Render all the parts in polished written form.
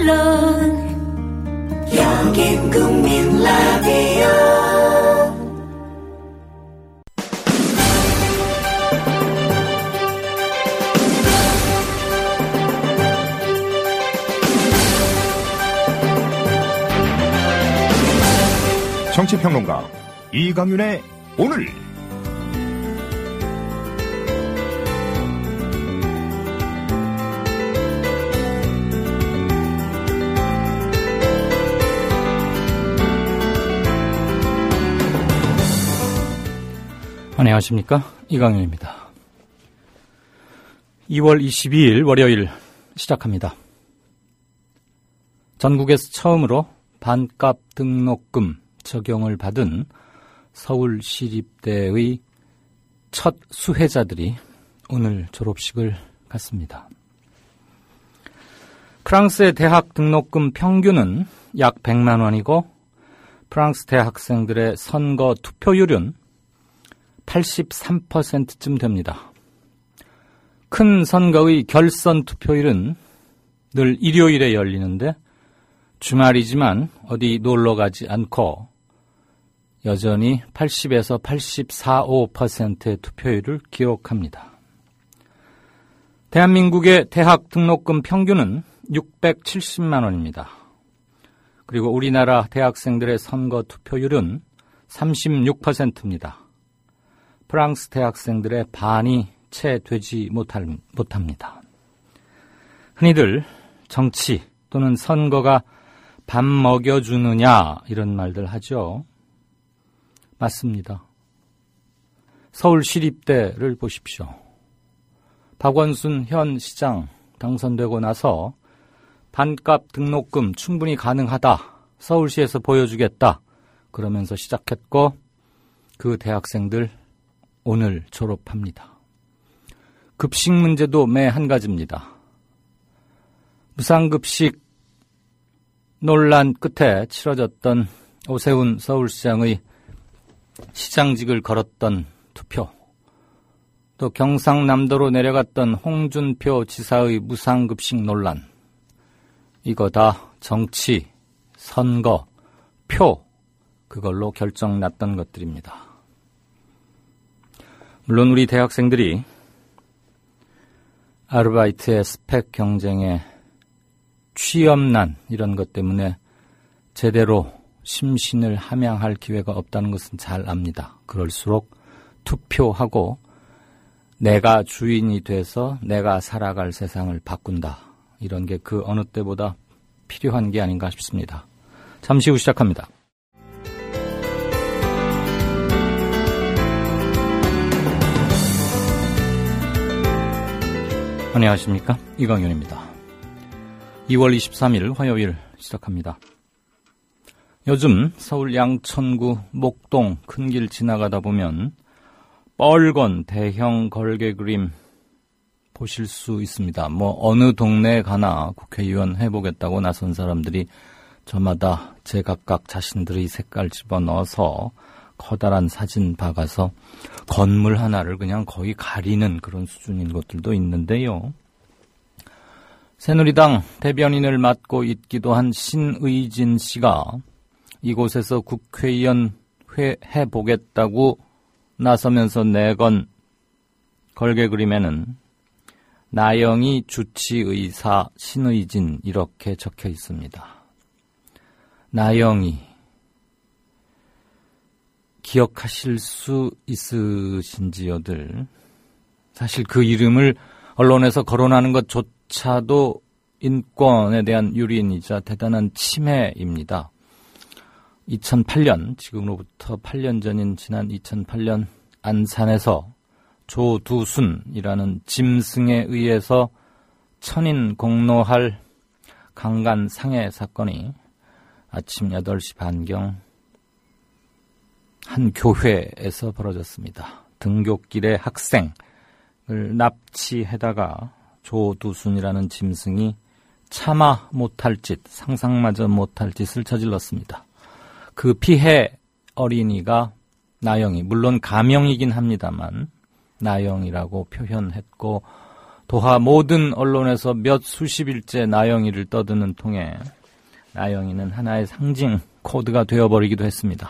물론 여긴 국민 라디오. 정치평론가 이강윤의 오늘. 안녕하십니까, 이강윤입니다. 2월 22일 월요일 시작합니다. 전국에서 처음으로 반값 등록금 적용을 받은 서울시립대의 첫 수혜자들이 오늘 졸업식을 갖습니다. 프랑스의 대학 등록금 평균은 약 100만 원이고 프랑스 대학생들의 선거 투표율은 83%쯤 됩니다. 큰 선거의 결선 투표율은 늘 일요일에 열리는데 주말이지만 어디 놀러 가지 않고 여전히 80에서 84~85%의 투표율을 기록합니다. 대한민국의 대학 등록금 평균은 670만 원입니다. 그리고 우리나라 대학생들의 선거 투표율은 36%입니다. 프랑스 대학생들의 반이 채 되지 못합니다. 흔히들 정치 또는 선거가 밥 먹여주느냐 이런 말들 하죠. 맞습니다. 서울시립대를 보십시오. 박원순 현 시장 당선되고 나서 반값 등록금 충분히 가능하다, 서울시에서 보여주겠다 그러면서 시작했고 그 대학생들 오늘 졸업합니다. 급식 문제도 매 한 가지입니다. 무상급식 논란 끝에 치러졌던 오세훈 서울시장의 시장직을 걸었던 투표, 또 경상남도로 내려갔던 홍준표 지사의 무상급식 논란, 이거 다 정치, 선거, 표, 그걸로 결정 났던 것들입니다. 물론 우리 대학생들이 아르바이트의 스펙 경쟁에 취업난 이런 것 때문에 제대로 심신을 함양할 기회가 없다는 것은 잘 압니다. 그럴수록 투표하고 내가 주인이 돼서 내가 살아갈 세상을 바꾼다, 이런 게 그 어느 때보다 필요한 게 아닌가 싶습니다. 잠시 후 시작합니다. 안녕하십니까, 이광윤입니다. 2월 23일 화요일 시작합니다. 요즘 서울 양천구 목동 큰 길 지나가다 보면 뻘건 대형 걸개 그림 보실 수 있습니다. 어느 동네에 가나 국회의원 해보겠다고 나선 사람들이 저마다 제각각 자신들의 색깔 집어넣어서 커다란 사진 박아서 건물 하나를 그냥 거의 가리는 그런 수준인 것들도 있는데요. 새누리당 대변인을 맡고 있기도 한 신의진 씨가 이곳에서 국회의원 해보겠다고 나서면서 내건 걸개 그림에는 나영이 주치의사 신의진 이렇게 적혀 있습니다. 나영이 기억하실 수 있으신지요들. 사실 그 이름을 언론에서 거론하는 것조차도 인권에 대한 유린이자 대단한 침해입니다. 2008년, 지금으로부터 8년 전인 지난 2008년 안산에서 조두순이라는 짐승에 의해서 천인 공노할 강간 상해 사건이 아침 8시 반경 한 교회에서 벌어졌습니다. 등굣길에 학생을 납치해다가 조두순이라는 짐승이 참아 못할 짓, 상상마저 못할 짓을 저질렀습니다. 그 피해 어린이가 나영이, 물론 가명이긴 합니다만 나영이라고 표현했고 도하 모든 언론에서 몇 수십일째 나영이를 떠드는 통에 나영이는 하나의 상징 코드가 되어버리기도 했습니다.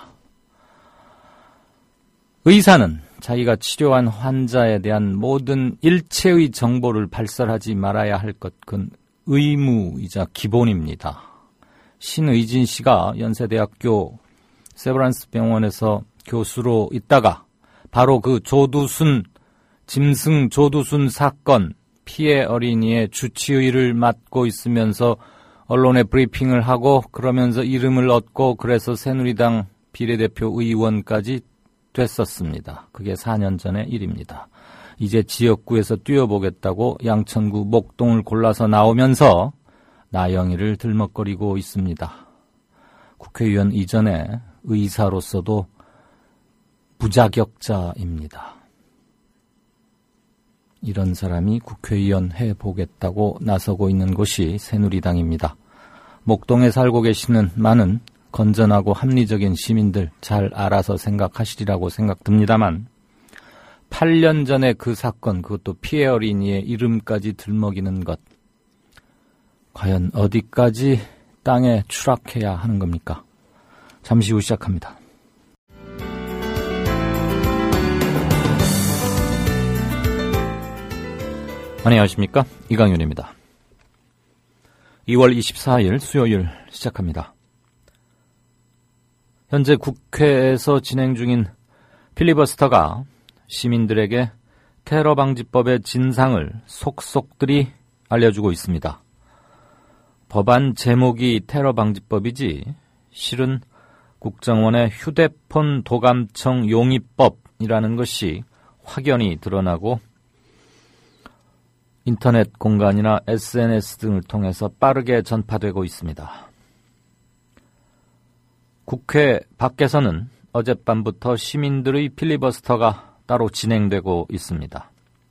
의사는 자기가 치료한 환자에 대한 모든 일체의 정보를 발설하지 말아야 할 것, 그건 의무이자 기본입니다. 신의진 씨가 연세대학교 세브란스 병원에서 교수로 있다가 바로 그 짐승 조두순 사건 피해 어린이의 주치의를 맡고 있으면서 언론에 브리핑을 하고 그러면서 이름을 얻고 그래서 새누리당 비례대표 의원까지 됐었습니다. 그게 4년 전의 일입니다. 이제 지역구에서 뛰어보겠다고 양천구 목동을 골라서 나오면서 나영이를 들먹거리고 있습니다. 국회의원 이전에 의사로서도 부자격자입니다. 이런 사람이 국회의원 해보겠다고 나서고 있는 곳이 새누리당입니다. 목동에 살고 계시는 많은 건전하고 합리적인 시민들 잘 알아서 생각하시리라고 생각됩니다만 8년 전에 그 사건, 그것도 피해 어린이의 이름까지 들먹이는 것, 과연 어디까지 땅에 추락해야 하는 겁니까? 잠시 후 시작합니다. 안녕하십니까? 이강윤입니다. 2월 24일 수요일 시작합니다. 현재 국회에서 진행 중인 필리버스터가 시민들에게 테러방지법의 진상을 속속들이 알려주고 있습니다. 법안 제목이 테러방지법이지 실은 국정원의 휴대폰 도감청 용의법이라는 것이 확연히 드러나고 인터넷 공간이나 SNS 등을 통해서 빠르게 전파되고 있습니다. 국회 밖에서는 어젯밤부터 시민들의 필리버스터가 따로 진행되고 있습니다.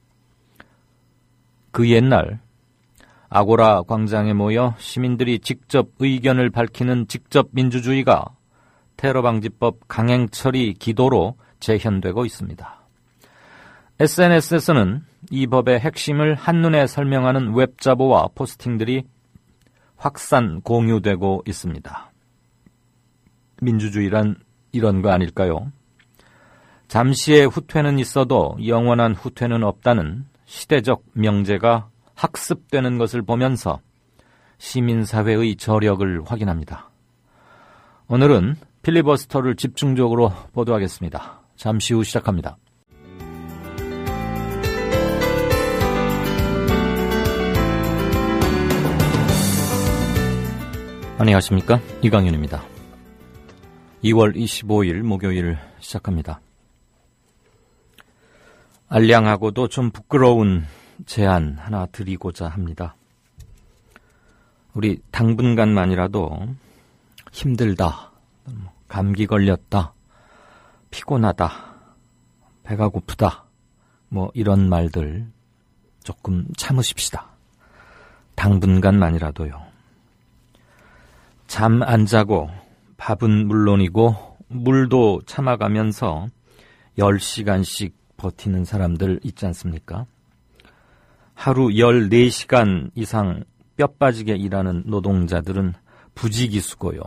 그 옛날 아고라 광장에 모여 시민들이 직접 의견을 밝히는 직접 민주주의가 테러방지법 강행 처리 기도로 재현되고 있습니다. SNS에서는 이 법의 핵심을 한눈에 설명하는 웹자보와 포스팅들이 확산 공유되고 있습니다. 민주주의란 이런 거 아닐까요? 잠시의 후퇴는 있어도 영원한 후퇴는 없다는 시대적 명제가 학습되는 것을 보면서 시민사회의 저력을 확인합니다. 오늘은 필리버스터를 집중적으로 보도하겠습니다. 잠시 후 시작합니다. 안녕하십니까? 이강윤입니다. 2월 25일 목요일 시작합니다. 알량하고도 좀 부끄러운 제안 하나 드리고자 합니다. 우리 당분간만이라도 힘들다, 감기 걸렸다, 피곤하다, 배가 고프다, 이런 말들 조금 참으십시다. 당분간만이라도요. 잠 안 자고 밥은 물론이고 물도 참아가면서 10시간씩 버티는 사람들 있지 않습니까? 하루 14시간 이상 뼈 빠지게 일하는 노동자들은 부지기수고요.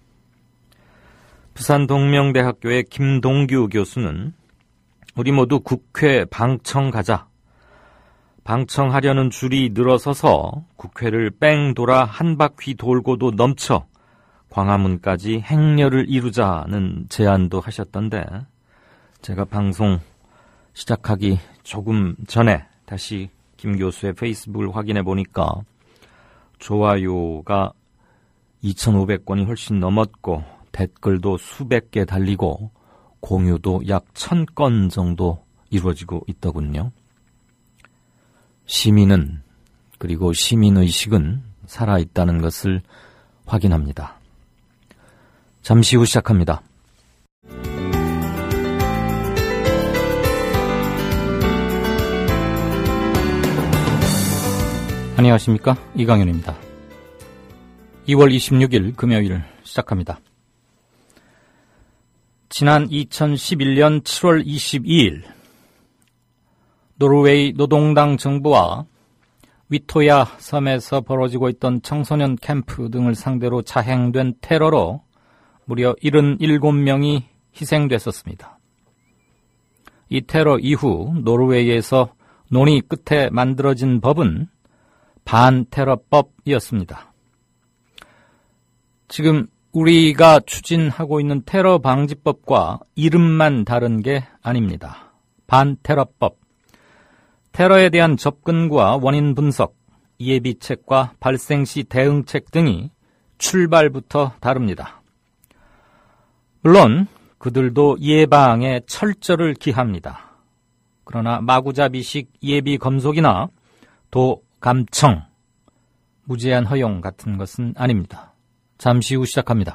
부산동명대학교의 김동규 교수는 우리 모두 국회 방청 가자. 방청하려는 줄이 늘어서서 국회를 뺑 돌아 한 바퀴 돌고도 넘쳐 광화문까지 행렬을 이루자는 제안도 하셨던데 제가 방송 시작하기 조금 전에 다시 김 교수의 페이스북을 확인해 보니까 좋아요가 2,500건이 훨씬 넘었고 댓글도 수백 개 달리고 공유도 약 1,000건 정도 이루어지고 있더군요. 시민은 그리고 시민의식은 살아있다는 것을 확인합니다. 잠시 후 시작합니다. 안녕하십니까? 이강윤입니다. 2월 26일 금요일 시작합니다. 지난 2011년 7월 22일 노르웨이 노동당 정부와 위토야 섬에서 벌어지고 있던 청소년 캠프 등을 상대로 자행된 테러로 무려 77명이 희생됐었습니다. 이 테러 이후 노르웨이에서 논의 끝에 만들어진 법은 반테러법이었습니다. 지금 우리가 추진하고 있는 테러 방지법과 이름만 다른 게 아닙니다. 반테러법. 테러에 대한 접근과 원인 분석, 예비책과 발생 시 대응책 등이 출발부터 다릅니다. 물론 그들도 예방에 철저를 기합니다. 그러나 마구잡이식 예비 검속이나 도감청, 무제한 허용 같은 것은 아닙니다. 잠시 후 시작합니다.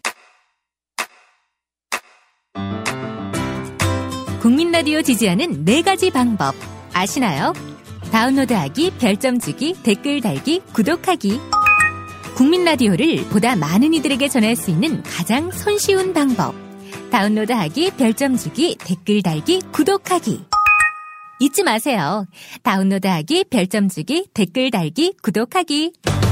국민 라디오 지지하는 4가지 방법 아시나요? 다운로드하기, 별점 주기, 댓글 달기, 구독하기. 국민 라디오를 보다 많은 이들에게 전할 수 있는 가장 손쉬운 방법. 다운로드하기, 별점 주기, 댓글 달기, 구독하기. 잊지 마세요. 다운로드하기, 별점 주기, 댓글 달기, 구독하기.